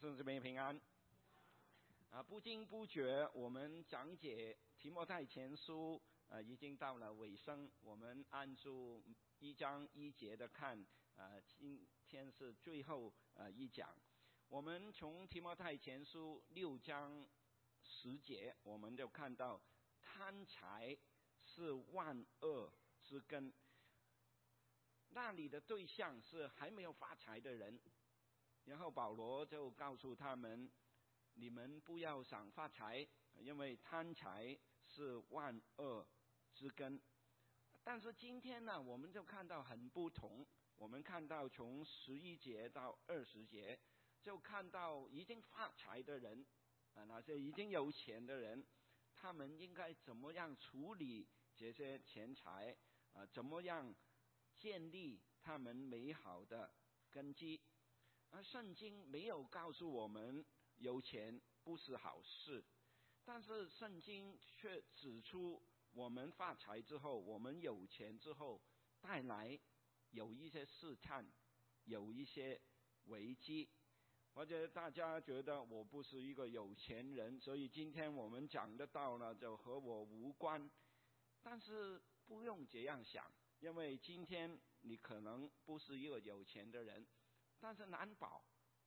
弟兄姊妹平安。不经不觉，我们讲解提摩太前书已经到了尾声。我们按住1章1节的看，今天是最后一讲。我们从提摩太前书6章10节，我们就看到贪财是万恶之根。那里的对象是还没有发财的人。然后保罗就告诉他们，你们不要想发财，因为贪财是万恶之根。但是今天呢，我们就看到很不同。我们看到从11节到20节，就看到已经发财的人，那些已经有钱的人，他们应该怎么样处理这些钱财，怎么样建立他们美好的根基。圣经没有告诉我们有钱不是好事，但是圣经却指出，我们发财之后，我们有钱之后，带来有一些试探，有一些危机。或者大家觉得我不是一个有钱人，所以今天我们讲的道呢就和我无关。但是不用这样想，因为今天你可能不是一个有钱的人，但是难保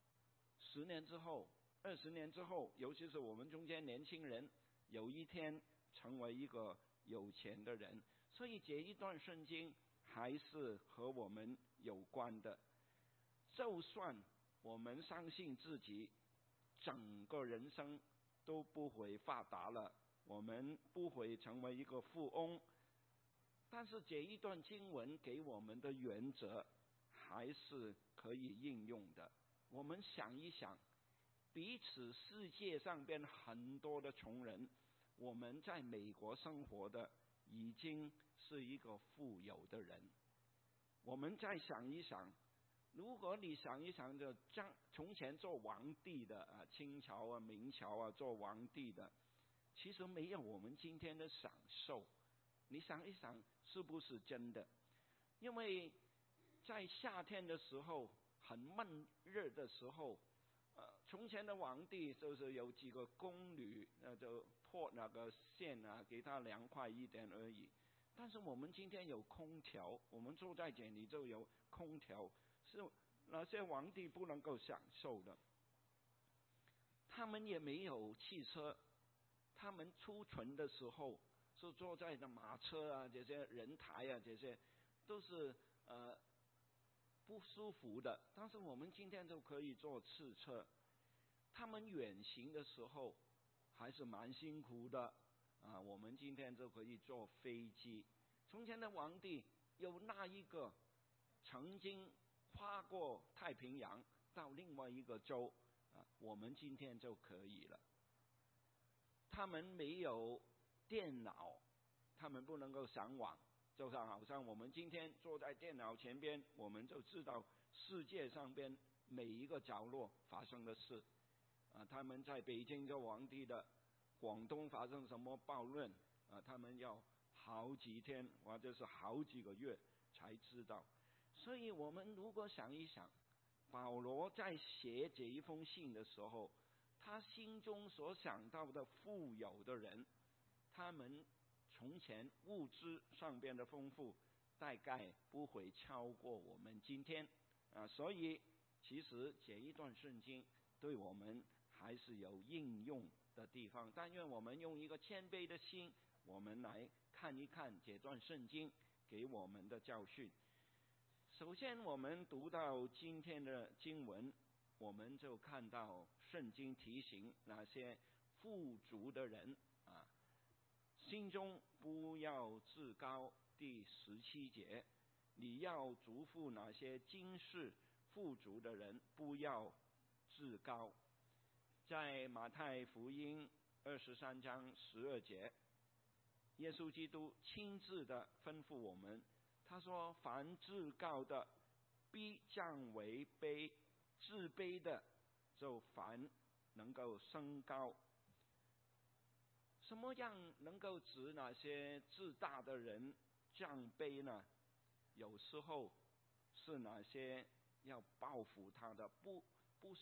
10年之后、20年之后，尤其是我们中间年轻人，有一天成为一个有钱的人。所以这一段圣经还是和我们有关的。就算我们相信自己整个人生都不会发达了，我们不会成为一个富翁，但是这一段经文给我们的原则还是可以应用的。我们想一想，彼此世界上边很多的穷人，我们在美国生活的已经是一个富有的人。我们再想一想，如果你想一想，就从前做皇帝的清朝明朝做皇帝的，其实没有我们今天的享受。你想一想，是不是真的？因为在夏天的时候，很闷热的时候，从前的皇帝就是有几个宫女，就破那个线给他凉快一点而已。但是我们今天有空调，我们住在这里就有空调，是那些皇帝不能够享受的。他们也没有汽车，他们出巡的时候是坐在的马车这些人台这些都是不舒服的。但是我们今天就可以坐汽车。他们远行的时候还是蛮辛苦的我们今天就可以坐飞机。从前的皇帝有那一个曾经跨过太平洋到另外一个州我们今天就可以了。他们没有电脑，他们不能够上网，就像好像我们今天坐在电脑前边，我们就知道世界上边每一个角落发生的事他们在北京做皇帝的，广东发生什么暴乱他们要好几天或者是好几个月才知道。所以我们如果想一想，保罗在写这一封信的时候，他心中所想到的富有的人，他们从前物质上边的丰富大概不会超过我们今天所以其实这一段圣经对我们还是有应用的地方。但愿我们用一个谦卑的心，我们来看一看这段圣经给我们的教训。首先我们读到今天的经文，我们就看到圣经提醒那些富足的人心中不要自高。第17节，你要嘱咐那些今世富足的人不要自高。在马太福音23章12节，耶稣基督亲自的吩咐我们，他说凡自高的必降为卑，自卑的就反能够升高。什么样能够指那些自大的人降卑呢？有时候是那些要报复他的，不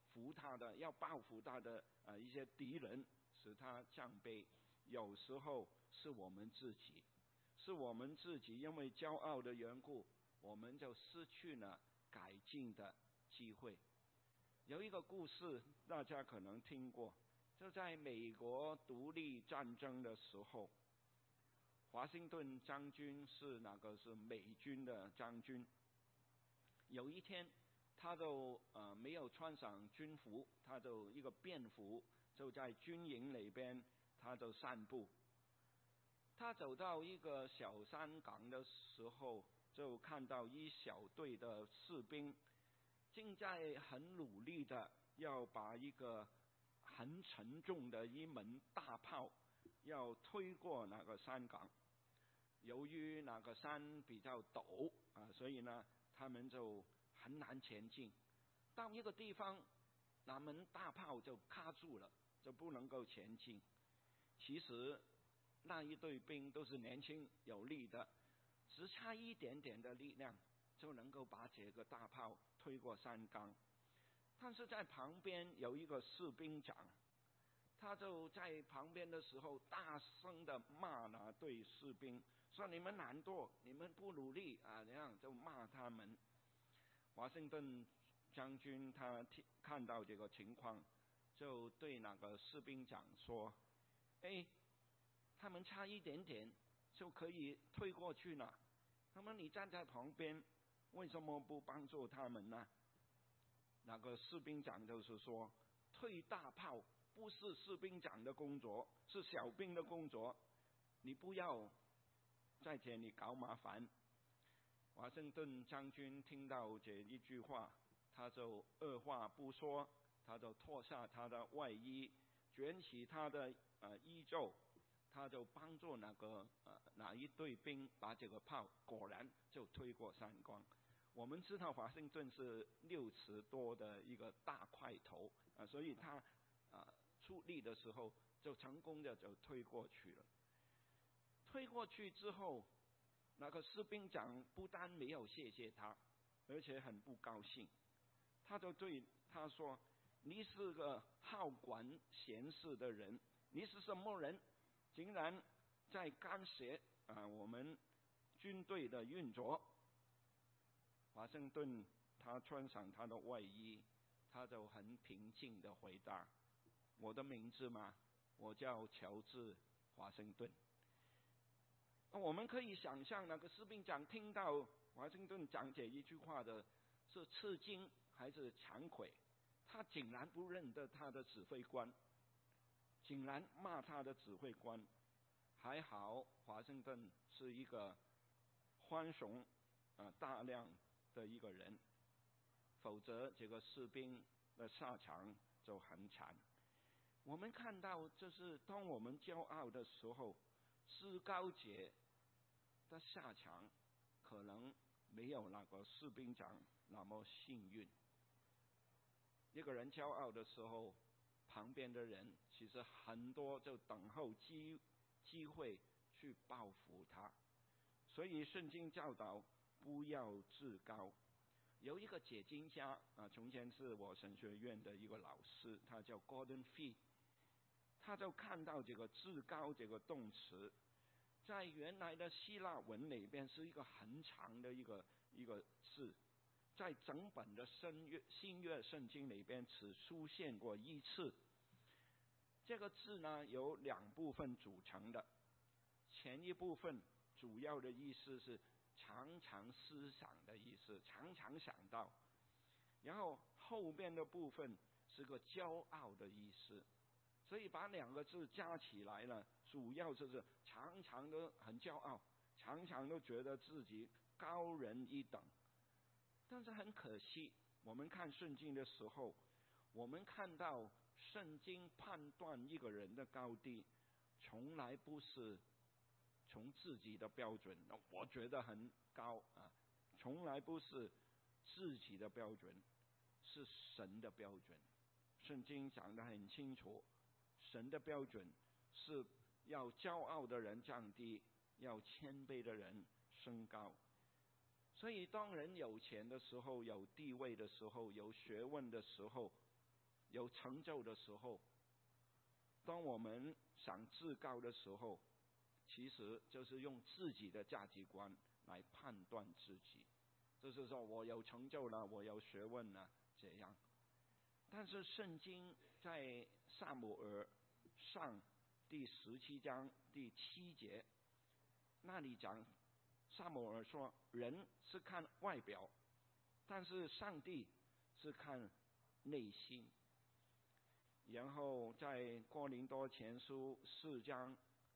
服他的，要报复他的一些敌人，使他降卑。有时候是我们自己，因为骄傲的缘故，我们就失去了改进的机会。有一个故事大家可能听过，就在美国独立战争的时候，华盛顿将军是美军的将军。有一天，他就没有穿上军服，他就一个便服，就在军营里边，他就散步。他走到一个小山岗的时候，就看到一小队的士兵正在很努力的要把一个很沉重的一门大炮要推过那个山岗。由于那个山比较陡所以呢，他们就很难前进。到一个地方，那门大炮就卡住了，就不能够前进。其实那一队兵都是年轻有力的，只差一点点的力量就能够把这个大炮推过山岗。但是在旁边有一个士兵长，他就在旁边的时候大声的骂那对士兵，说你们懒惰，你们不努力这样就骂他们。华盛顿将军他看到这个情况，就对那个士兵长说，他们差一点点就可以推过去了，那么你站在旁边，为什么不帮助他们呢？那个士兵长就是说，推大炮不是士兵长的工作，是小兵的工作，你不要在这里搞麻烦。华盛顿将军听到这一句话，他就二话不说，他就脱下他的外衣，卷起他的衣袖，他就帮助哪一队兵把这个炮果然就推过山岗。我们知道华盛顿是6尺多的一个大块头所以他出力的时候就成功的就推过去了。推过去之后，那个士兵长不但没有谢谢他，而且很不高兴。他就对他说，你是个好管闲事的人，你是什么人，竟然在干涉我们军队的运作。华盛顿他穿上他的外衣，他就很平静的回答，我的名字嘛，我叫乔治·华盛顿。我们可以想象那个士兵长听到华盛顿讲这一句话的是吃惊还是惭愧。他竟然不认得他的指挥官，竟然骂他的指挥官。还好华盛顿是一个宽容大量的一个人，否则这个士兵的下场就很惨。我们看到，就是当我们骄傲的时候，至高者的下场可能没有那个士兵长那么幸运。一个人骄傲的时候，旁边的人其实很多就等候机会去报复他。所以圣经教导不要自高。有一个解经家从前是我神学院的一个老师，他叫 Gordon Fee， 他就看到这个自高这个动词在原来的希腊文里边是一个很长的一个字，在整本的新约圣经里边只出现过1次。这个字呢由2部分组成的，前一部分主要的意思是常常思想的意思，常常想到，然后后边的部分是个骄傲的意思，所以把2个字加起来呢，主要就是常常都很骄傲，常常都觉得自己高人一等。但是很可惜，我们看圣经的时候，我们看到圣经判断一个人的高低，从来不是从自己的标准，我觉得很高从来不是自己的标准，是神的标准。圣经讲得很清楚，神的标准是要骄傲的人降低，要谦卑的人升高。所以当人有钱的时候，有地位的时候，有学问的时候， 有成就的时候，当我们想自高的时候，其实就是用自己的价值观来判断自己，就是说我有成就了，我有学问了这样。但是圣经在撒母耳上第17章第7节那里讲，撒母耳说人是看外表，但是上帝是看内心。然后在哥林多前书4章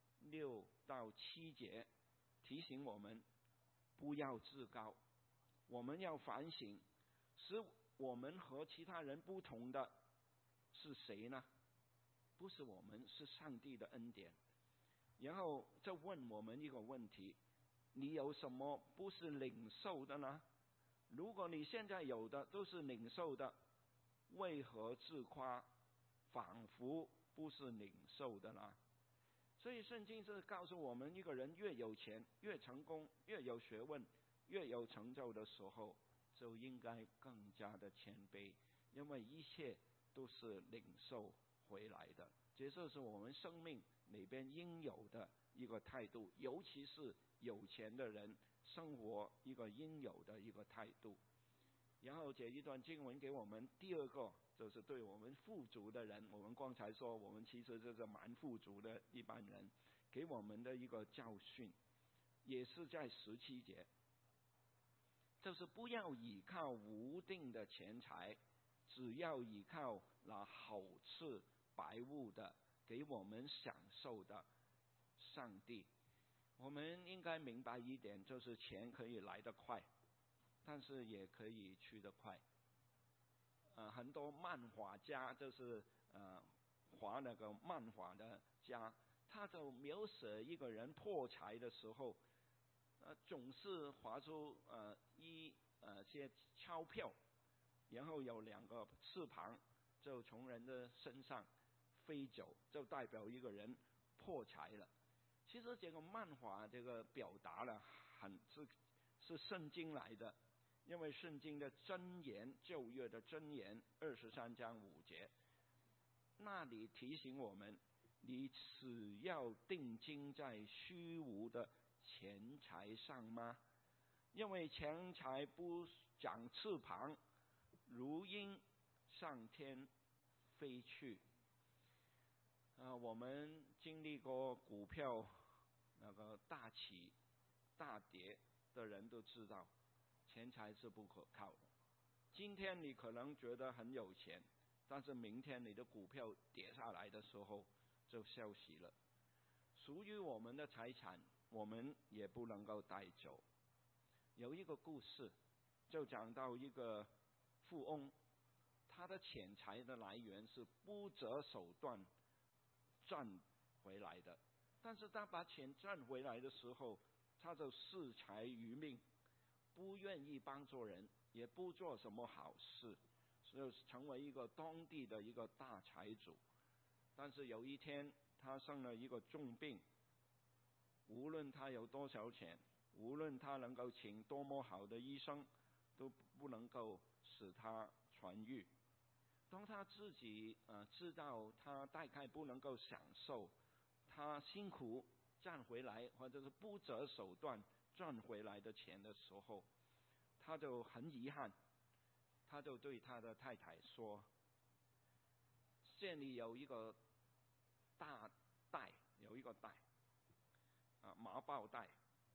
6到7节提醒我们不要自高，我们要反省，使我们和其他人不同的是谁呢？不是我们，是上帝的恩典。然后就问我们一个问题，你有什么不是领受的呢？如果你现在有的都是领受的，为何自夸，仿佛不是领受的呢？所以圣经是告诉我们，一个人越有钱、越成功、越有学问、越有成就的时候，就应该更加的谦卑，因为一切都是领受回来的。这就是我们生命里边应有的一个态度，尤其是有钱的人生活一个应有的一个态度。然后这一段经文给我们第二个，就是对我们富足的人，我们刚才说我们其实就是蛮富足的一般人，给我们的一个教训，也是在17节，就是不要倚靠无定的钱财，只要倚靠那厚赐百物的给我们享受的上帝。我们应该明白一点，就是钱可以来得快，但是也可以去得快。很多漫画家就是画那个漫画的家，他就描写一个人破财的时候，总是画出一些钞票，然后有2个翅膀就从人的身上飞走，就代表一个人破财了。其实这个漫画这个表达了是圣经来的，因为圣经的箴言，旧约的箴言23章5节，那里提醒我们，你只要定睛在虚无的钱财上吗？因为钱财不长翅膀，如鹰上天飞去。我们经历过股票那个大起大跌的人都知道，钱财是不可靠的。今天你可能觉得很有钱，但是明天你的股票跌下来的时候就消息了。属于我们的财产，我们也不能够带走。有一个故事，就讲到一个富翁，他的钱财的来源是不择手段赚回来的，但是他把钱赚回来的时候，他就视财如命，不愿意帮助人，也不做什么好事，就成为一个当地的一个大财主。但是有一天他生了一个重病，无论他有多少钱，无论他能够请多么好的医生，都不能够使他痊愈。当他自己知道他大概不能够享受他辛苦赚回来或者是不择手段赚回来的钱的时候，他就很遗憾，他就对他的太太说，这里有一个大袋，有一个袋麻包袋，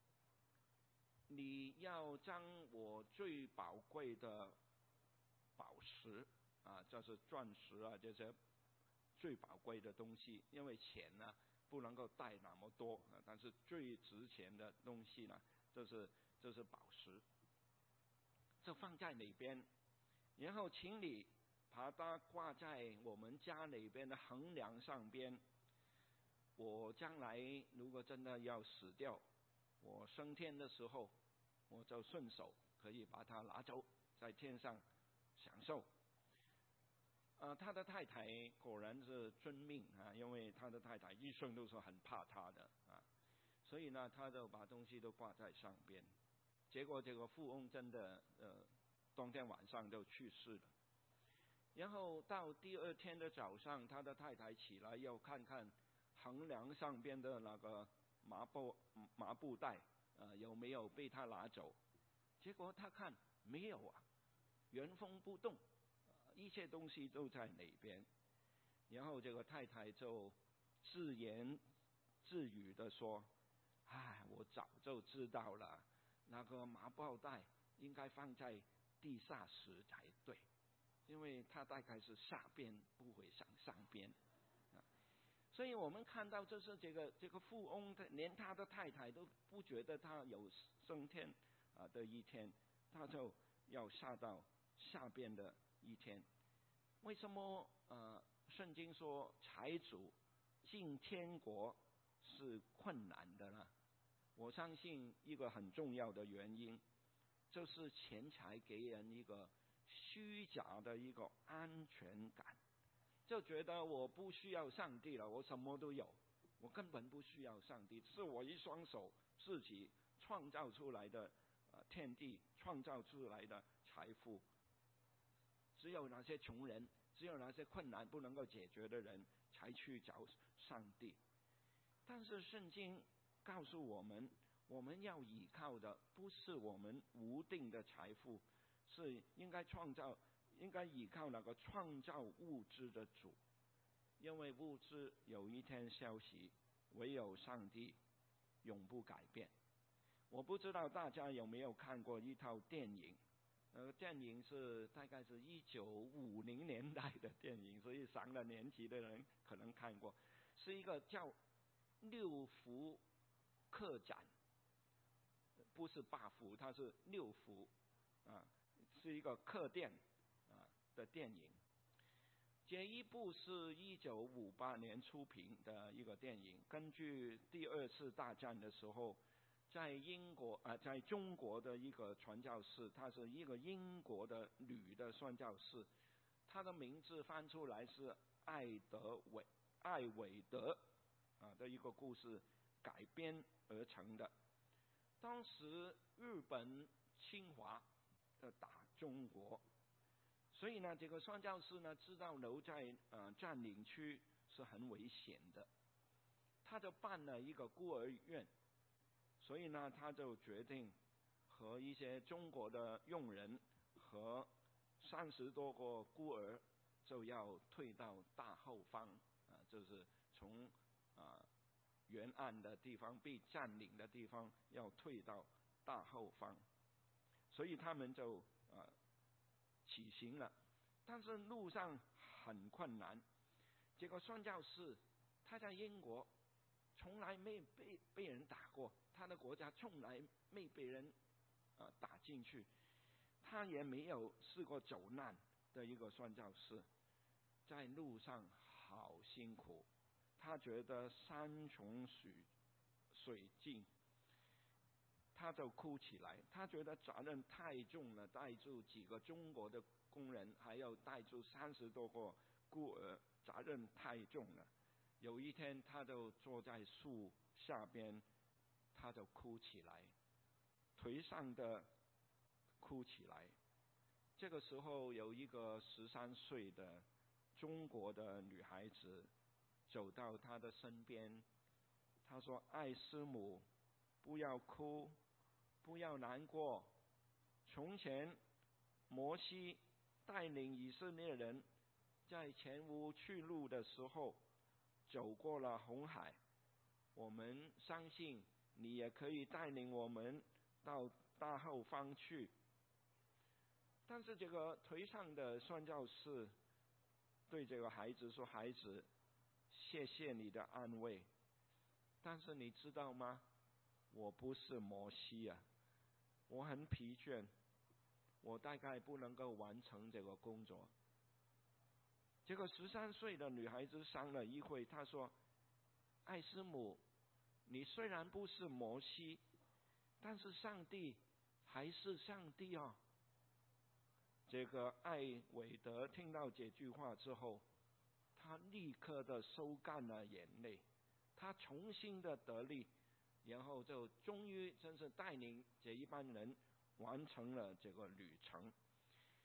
你要将我最宝贵的宝石就是钻石这些最宝贵的东西，因为钱呢不能够带那么多但是最值钱的东西呢就是宝石，就放在那边，然后请你把它挂在我们家里边的横梁上边。我将来如果真的要死掉，我升天的时候，我就顺手可以把它拿走，在天上享受。他的太太果然是遵命因为他的太太一生都是很怕他的所以呢他就把东西都挂在上边。结果这个富翁真的当天晚上就去世了。 然后到第二天的早上，他的太太起来要看看横梁上边的那个麻布袋，有没有被他拿走？结果他看没有啊，原封不动，一切东西都在那边。然后这个太太就自言自语的说：“唉，我早就知道了，那个麻布袋应该放在地下室才对，因为它大概是下边，不会上边。”所以我们看到，就是这个富翁，连他的太太都不觉得他有升天的一天，他就要下到下边的一天。为什么圣经说财主进天国是困难的呢？我相信一个很重要的原因，就是钱财给人一个虚假的一个安全感，就觉得我不需要上帝了，我什么都有，我根本不需要上帝，是我一双手自己创造出来的天地，创造出来的财富。只有那些穷人，只有那些困难不能够解决的人才去找上帝。但是圣经告诉我们，我们要依靠的不是我们无定的财富，是应该依靠那个创造物质的主。因为物质有一天消息，唯有上帝永不改变。我不知道大家有没有看过一套电影，电影是大概是1950年代的电影，所以上了年纪的人可能看过，是一个叫六福客栈，不是8福，它是6福是一个客店的电影。这一部是1958年出品的一个电影，根据第2次大战的时候，在中国的一个传教士，他是一个英国的女的传教士，她的名字翻出来是艾韦德的一个故事改编而成的。当时日本侵华打中国，所以呢，这个传教士呢知道留在占领区是很危险的，他就办了一个孤儿院。所以呢，他就决定和一些中国的佣人和30多个孤儿就要退到大后方，就是从原岸的地方被占领的地方要退到大后方，所以他们就起行了。但是路上很困难，这个传教士他在英国从来没被人打过，他的国家从来没被人打进去，他也没有试过走难的一个传教士，在路上好辛苦，他觉得山穷水尽，他就哭起来，他觉得责任太重了，带住几个中国的工人，还要带住30多个孤儿，责任太重了。有一天他就坐在树下边，他就哭起来，颓丧的哭起来。这个时候有一个13岁的中国的女孩子走到他的身边，她说：“艾师母，不要哭，不要难过。从前摩西带领以色列人在前无去路的时候走过了红海，我们相信你也可以带领我们到大后方去。”但是这个颓丧的传教士对这个孩子说：“孩子，谢谢你的安慰，但是你知道吗？我不是摩西啊，我很疲倦，我大概不能够完成这个工作。”这个13岁的女孩子想了一会，她说：“艾师母，你虽然不是摩西，但是上帝还是上帝哦。”这个艾韦德听到这句话之后，他立刻的收干了眼泪，他重新的得力，然后就终于真是带领这一班人完成了这个旅程。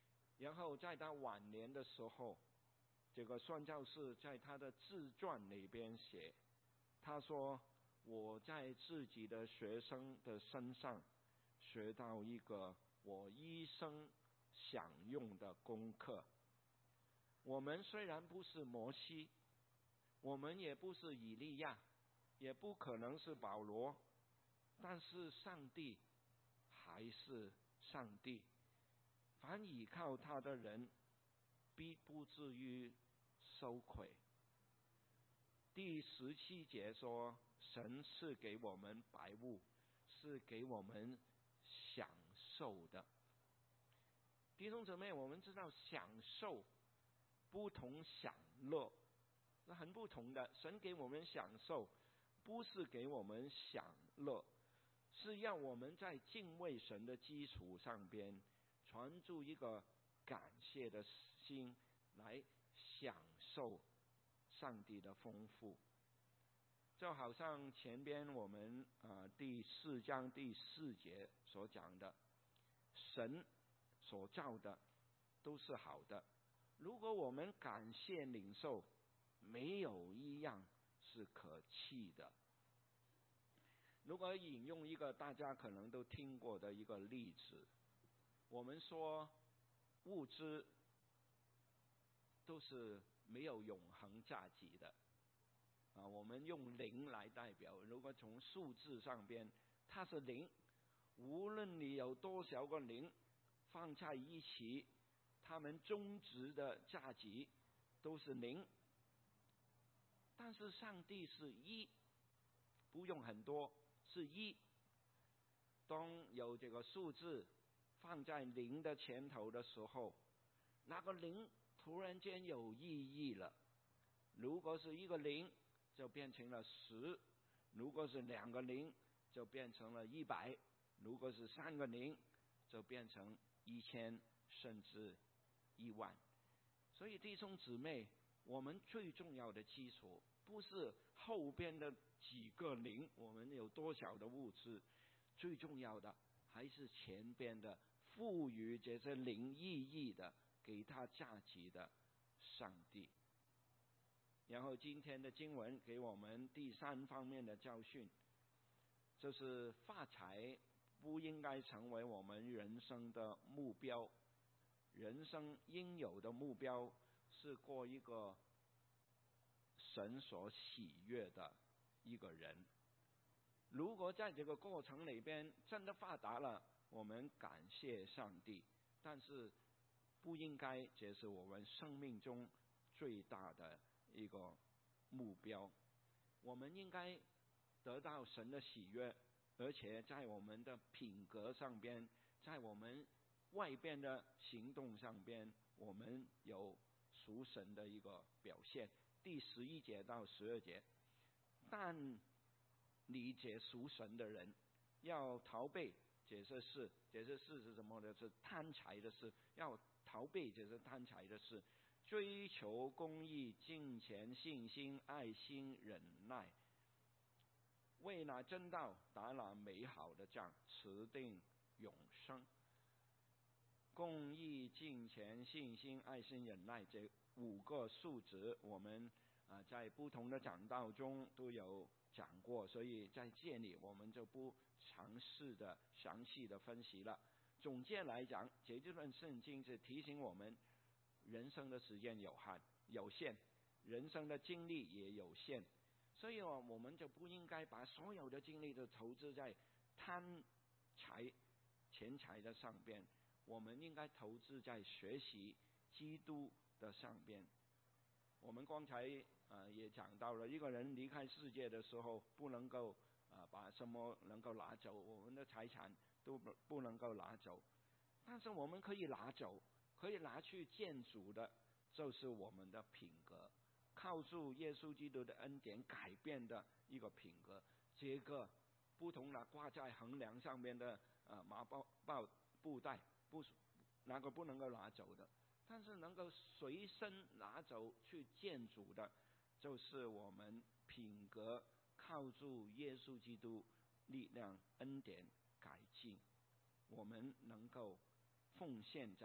然后在他晚年的时候，这个宣教士在他的自传里边写，他说：“我在自己的学生的身上学到一个我一生想用的功课。我们虽然不是摩西，我们也不是以利亚，也不可能是保罗，但是上帝还是上帝。凡倚靠他的人，必不至于羞愧。”第17节说，神是给我们白物，是给我们享受的。弟兄姊妹，我们知道享受不同享乐，是很不同的。神给我们享受，不是给我们享乐，是让我们在敬畏神的基础上边，传出一个感谢的心来享受上帝的丰富。就好像前边我们第4章第4节所讲的，神所造的都是好的，如果我们感谢领受，没有一样是可弃的。如果引用一个大家可能都听过的一个例子，我们说物质都是没有永恒价值的我们用0来代表，如果从数字上边它是0，无论你有多少个0放在一起，它们终值的价值都是0。但是上帝是1，不用很多，是1。当有这个数字放在0的前头的时候，那个0突然间有意义了。如果是一个0，就变成了10；如果是2个0，就变成了100；如果是3个0，就变成1000，甚至10000。所以弟兄姊妹，我们最重要的基础不是后边的几个0，我们有多少的物质，最重要的还是前边的赋予这些0意义的、给它价值的上帝。然后今天的经文给我们第3方面的教训，就是发财不应该成为我们人生的目标。人生应有的目标是过一个神所喜悦的一个人。如果在这个过程里边真的发达了，我们感谢上帝，但是不应该这是我们生命中最大的一个目标。我们应该得到神的喜悦，而且在我们的品格上边，在我们外边的行动上边，我们有属神的一个表现。第11节到12节，但你这属神的人要逃避这些事，这些事是什么呢？是贪财的事，要逃避这些贪财的事，追求公义、敬虔、信心、爱心、忍耐，为那真道打那美好的仗，持定永生。公义、敬虔、信心、爱心、忍耐这5个数值，我们在不同的讲道中都有讲过，所以在这里我们就不尝试的详细的分析了。总结来讲，这段圣经是提醒我们，人生的时间有限，人生的精力也有限，所以我们就不应该把所有的精力都投资在贪财、钱财的上边，我们应该投资在学习基督的上边。我们刚才也讲到了，一个人离开世界的时候，不能够把什么能够拿走，我们的财产都不能够拿走，但是我们可以拿走，可以拿去建筑的，就是我们的品格，靠住耶稣基督的恩典改变的一个品格。这个不同的挂在横梁上面的麻布袋，那个不能够拿走的，但是能够随身拿走去建筑的，就是我们品格靠住耶稣基督力量恩典改进，我们能够奉献在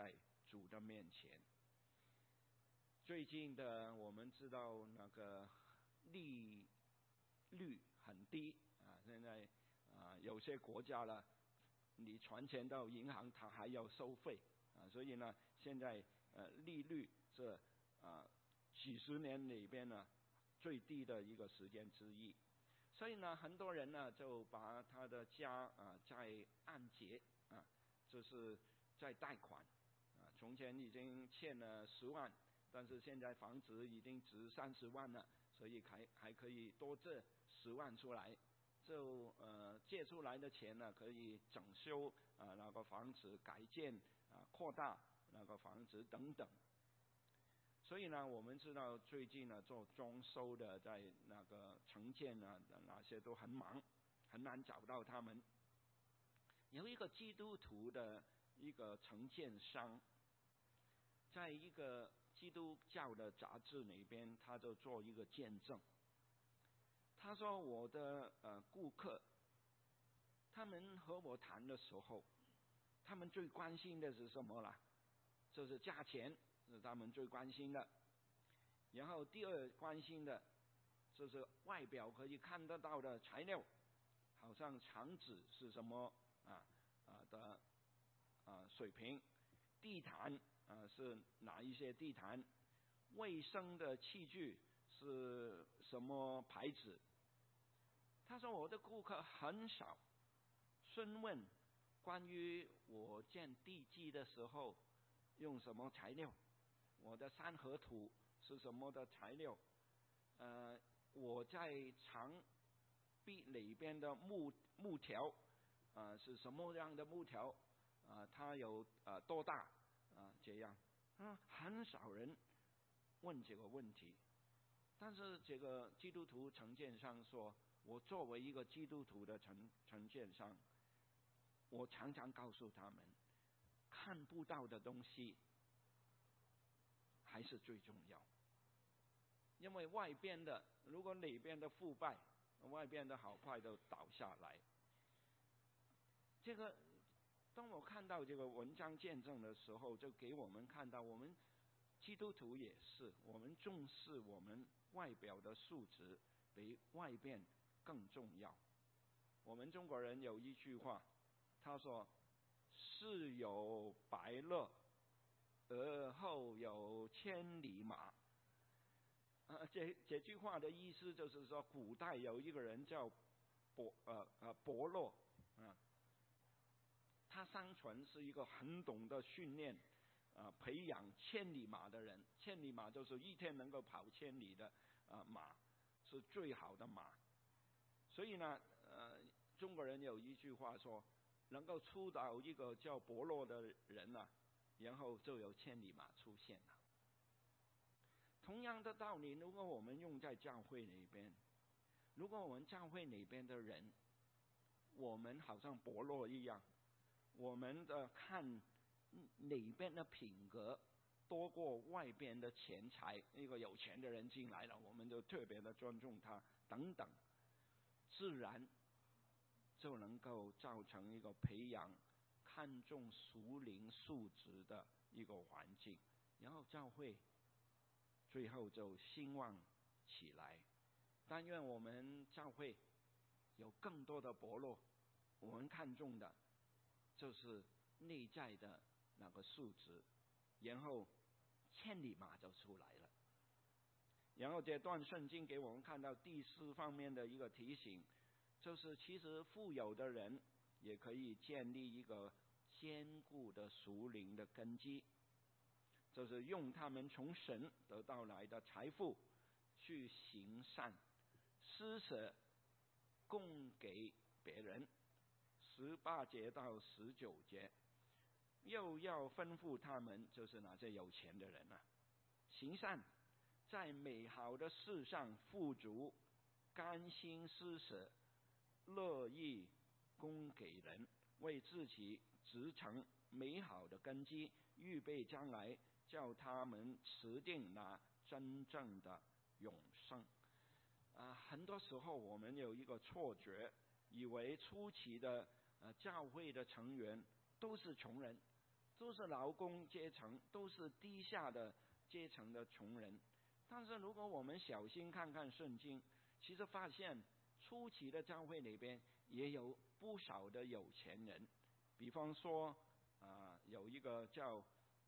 主的面前。最近的我们知道那个利率很低啊，现在有些国家了，你存钱到银行，它还要收费啊，所以呢，现在利率是几十年里边呢最低的一个时间之一。所以呢，很多人呢就把他的家在按揭啊，就是在贷款啊，从前已经欠了10万，但是现在房子已经值30万了，所以还可以多借10万出来，就借出来的钱呢可以整修那个房子，改建扩大那个房子等等。所以呢，我们知道最近呢做装修的在那个承建那些都很忙，很难找到他们。有一个基督徒的一个承建商，在一个基督教的杂志里边，他就做一个见证。他说我的顾客，他们和我谈的时候，他们最关心的是什么啦？就是价钱是他们最关心的。然后第二关心的就是外表可以看得到的材料，好像墙纸是什么的水平，地毯是哪一些地毯，卫生的器具是什么牌子。他说我的顾客很少询问关于我建地基的时候用什么材料，我的三合土是什么的材料，我在墙壁里边的木条是什么样的木条，它有多大这样很少人问这个问题。但是这个基督徒承建商说，我作为一个基督徒的承建商，我常常告诉他们，看不到的东西还是最重要。因为外边的，如果里边的腐败，外边的好快都倒下来。这个当我看到这个文章见证的时候，就给我们看到，我们基督徒也是，我们重视我们外表的素质比外边更重要。我们中国人有一句话，他说世有百乐，而后有千里马。这句话的意思就是说，古代有一个人叫伯乐他相传是一个很懂得训练培养千里马的人。千里马就是一天能够跑1000里的马，是最好的马。所以呢中国人有一句话说，能够出到一个叫伯乐的人然后就有千里马出现了。同样的道理，如果我们用在教会里边，如果我们教会里边的人，我们好像伯乐一样，我们的看里边的品格多过外边的钱财，一个有钱的人进来了，我们就特别的尊重他等等，自然就能够造成一个培养看重属灵素质的一个环境，然后教会最后就兴旺起来。但愿我们教会有更多的伯乐，我们看重的就是内在的那个素质，然后千里马就出来了。然后这段圣经给我们看到第4方面的一个提醒，就是其实富有的人也可以建立一个坚固的属灵的根基，就是用他们从神得到来的财富去行善施舍供给别人。18节到19节又要吩咐他们，就是那些有钱的人行善，在美好的事上富足，甘心施舍，乐意供给人，为自己织成美好的根基，预备将来叫他们持定那真正的永生。很多时候我们有一个错觉，以为初期的教会的成员都是穷人， 都是劳工阶层，都是低下的阶层的穷人。但是如果我们小心看看圣经，其实发现初期的教会里边也有不少的有钱人。比方说有一个叫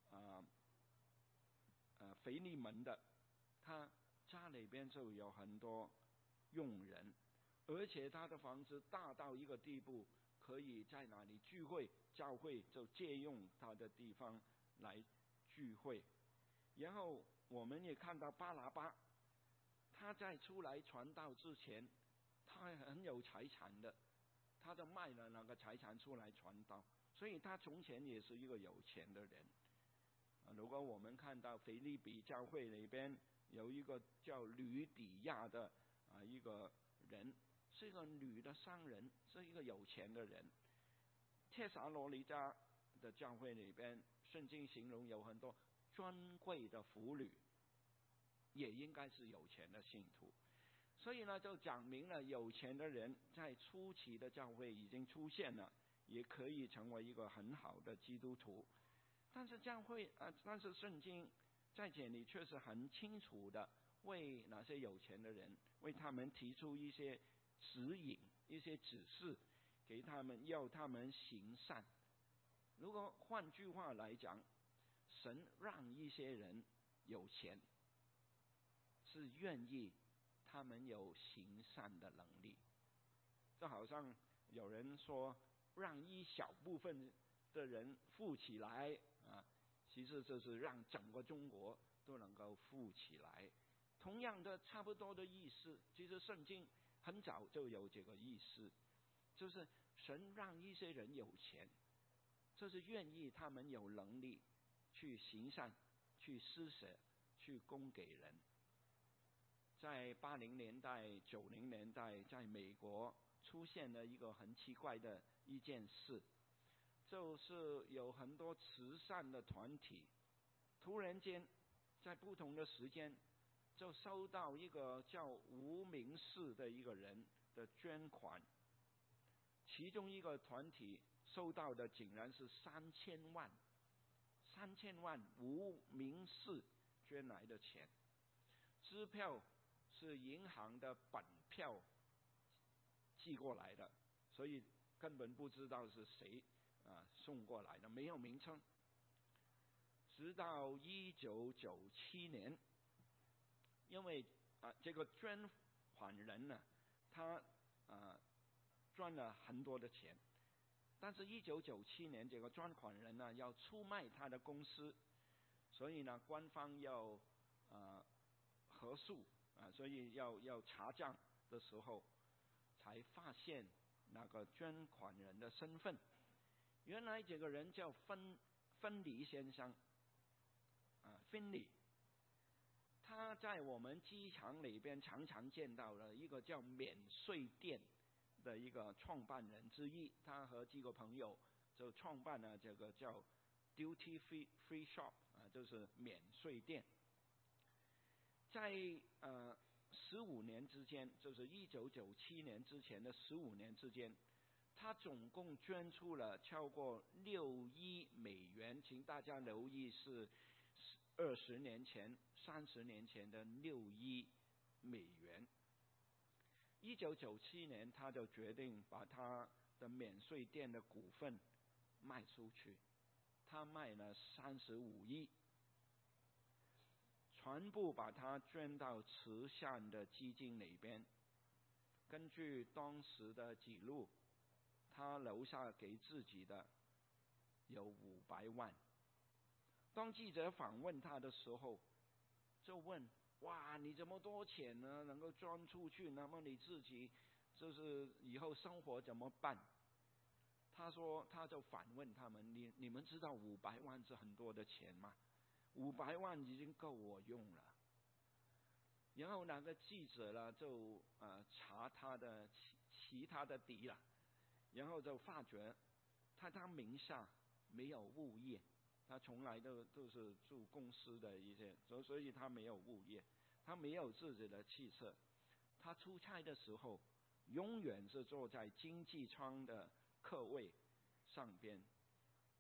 腓利门的，他家里边就有很多佣人，而且他的房子大到一个地步，可以在那里聚会，教会就借用他的地方来聚会。然后我们也看到巴拿巴，他在出来传道之前，他很有财产的，他就卖了那个财产出来传道，所以他从前也是一个有钱的人。如果我们看到腓立比教会里边有一个叫吕底亚的一个人，是一个女的商人，是一个有钱的人。帖撒罗尼迦的教会里边，圣经形容有很多尊贵的妇女，也应该是有钱的信徒。所以呢，就讲明了有钱的人在初期的教会已经出现了，也可以成为一个很好的基督徒。但是但是圣经在这里却是很清楚的为那些有钱的人，为他们提出一些指引、一些指示，给他们，要他们行善。如果换句话来讲，神让一些人有钱，是愿意他们有行善的能力。就好像有人说，让一小部分的人富起来其实就是让整个中国都能够富起来。同样的，差不多的意思，其实圣经很早就有这个意思，就是神让一些人有钱，这是愿意他们有能力去行善、去施舍、去供给人。在80年代、90年代，在美国出现了一个很奇怪的一件事，就是有很多慈善的团体突然间在不同的时间就收到一个叫吴明士的一个人的捐款，其中一个团体收到的竟然是3000万吴明士捐来的钱，支票是银行的本票寄过来的，所以根本不知道是谁送过来的，没有名称。直到1997年，因为这个捐款人呢，他赚了很多的钱，但是1997年这个捐款人呢要出卖他的公司，所以呢官方要核数所以要查账的时候，才发现那个捐款人的身份。原来这个人叫芬里先生芬里，他在我们机场里边常常见到了一个叫免税店的一个创办人之一，他和几个朋友就创办了这个叫 Duty Free Shop 就是免税店。在15年之间，就是1997年之前的15年之间，他总共捐出了超过6亿美元，请大家留意是20年前、30年前的6亿美元。1997年，他就决定把他的免税店的股份卖出去，他卖了35亿。全部把它捐到慈善的基金里边。根据当时的记录，他留下给自己的有500万。当记者访问他的时候，就问：哇，你这么多钱呢，能够捐出去，那么你自己就是以后生活怎么办？他说，他就反问他们：你们知道500万是很多的钱吗？500万已经够我用了。然后那个记者呢，就查他的其他的底了，然后就发觉他名下没有物业，他从来都是住公司的一些，所以他没有物业，他没有自己的汽车，他出差的时候永远是坐在经济舱的客位上边。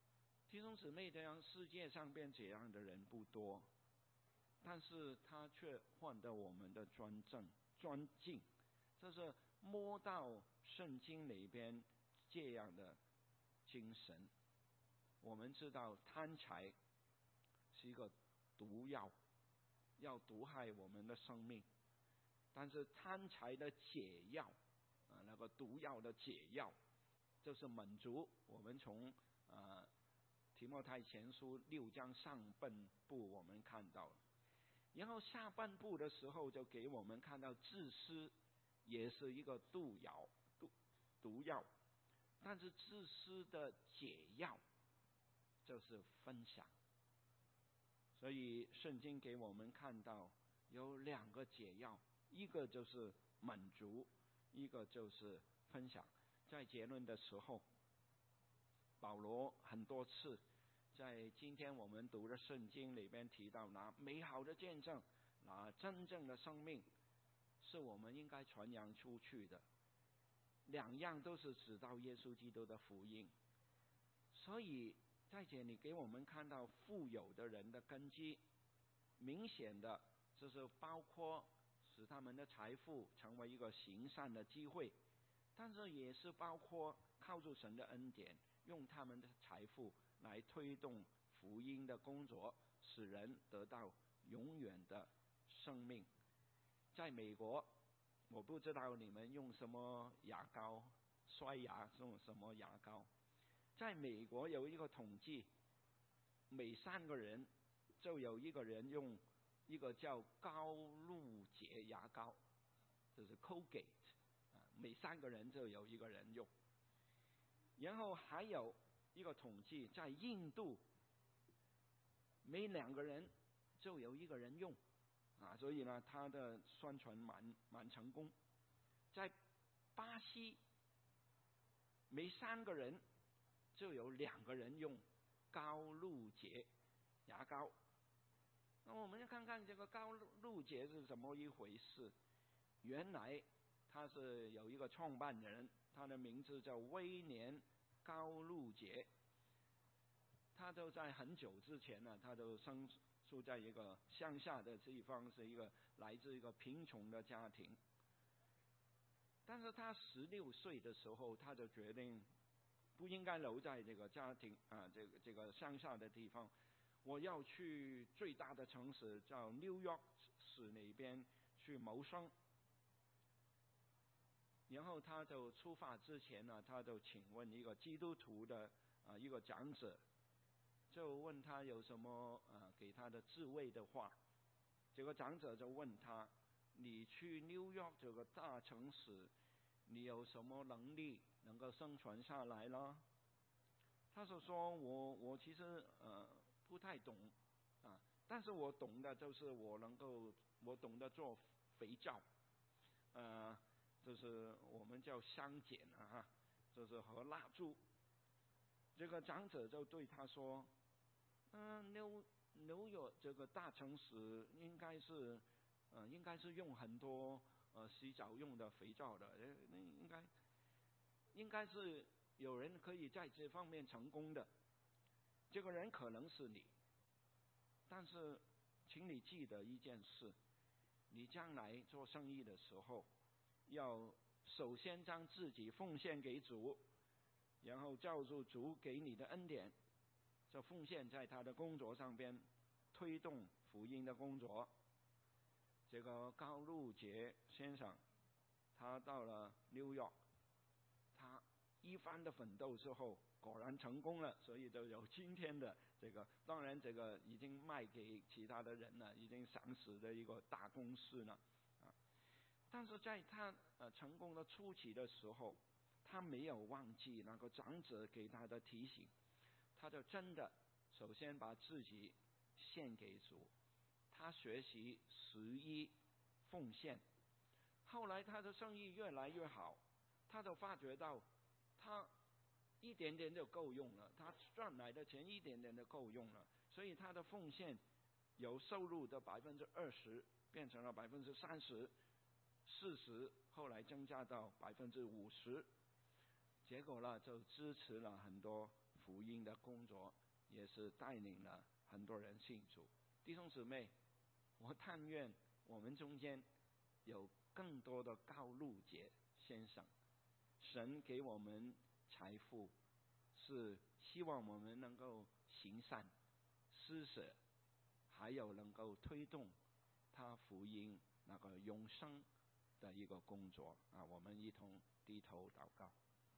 弟兄姊妹，这样世界上边这样的人不多，但是他却换得我们的专敬，这是摸到圣经里边这样的精神。我们知道贪财是一个毒药，要毒害我们的生命，但是贪财的解药那个毒药的解药就是满足。我们从提摩太前书6章上半部我们看到了，然后下半部的时候就给我们看到自私也是一个毒药，但是自私的解药就是分享。所以圣经给我们看到有2个解药，一个就是满足，一个就是分享。在结论的时候，保罗很多次在今天我们读的圣经里边提到，那美好的见证，那真正的生命是我们应该传扬出去的，2样都是指到耶稣基督的福音。所以在这里给我们看到富有的人的根基，明显的就是包括使他们的财富成为一个行善的机会，但是也是包括靠住神的恩典，用他们的财富来推动福音的工作，使人得到永远的生命。在美国，我不知道你们用什么牙膏刷牙，用什么牙膏。在美国有一个统计，每3个人就有1个人用一个叫高露洁牙膏，就是 Colgate， 每3个人就有1个人用。然后还有一个统计，在印度每2个人就有1个人用所以呢他的宣传蛮成功。在巴西每3个人就有2个人用高露洁牙膏。那我们就看看这个高露洁是怎么一回事。原来他是有一个创办人，他的名字叫威廉高露洁。他就在很久之前呢，他就生住在一个乡下的地方，是一个来自一个贫穷的家庭。但是他16岁的时候，他就决定不应该留在这个家庭这个乡下的地方，我要去最大的城市叫 New York 市那边去谋生。然后他就出发之前呢，他就请问一个基督徒的一个长者，就问他有什么给他的智慧的话。这个长者就问他，你去 New York 这个大城市，你有什么能力能够生存下来呢？他就说我其实不太懂但是我懂的就是我懂得做肥皂，就是我们叫香碱就是和蜡烛。这个长者就对他说，纽约这个大城市应该是用很多洗澡用的肥皂的，应该是有人可以在这方面成功的。这个人可能是你，但是请你记得一件事，你将来做生意的时候，要首先将自己奉献给主，然后照住主给你的恩典，就奉献在他的工作上边，推动福音的工作。这个高露洁先生，他到了New York，他一番的奋斗之后，果然成功了，所以就有今天的这个。当然，这个已经卖给其他的人了，已经上市的一个大公司了但是在他成功的初期的时候，他没有忘记那个长者给他的提醒，他就真的首先把自己献给主，他学习11奉献。后来他的生意越来越好，他就发觉到他一点点就够用了，他赚来的钱一点点就够用了，所以他的奉献由收入的20%变成了30%、40%，后来增加到50%。结果呢，就支持了很多福音的工作， 也是带领了很多人信主。弟兄姊妹，我但愿我们中间有更多的高路杰先生，神给我们财富，是希望我们能够行善、施舍，还有能够推动他福音那个永生的一个工作啊！我们一同低头祷告。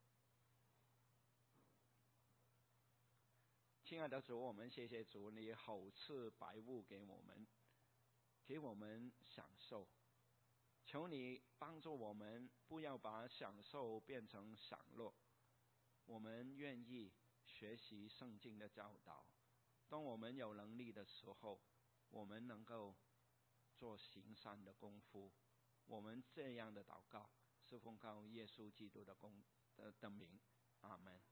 亲爱的主，我们谢谢主，你厚赐百物给我们，给我们享受。求你帮助我们，不要把享受变成享乐。我们愿意学习圣经的教导，当我们有能力的时候，我们能够做行善的功夫。我们这样的祷告是奉靠耶稣基督的名，阿们。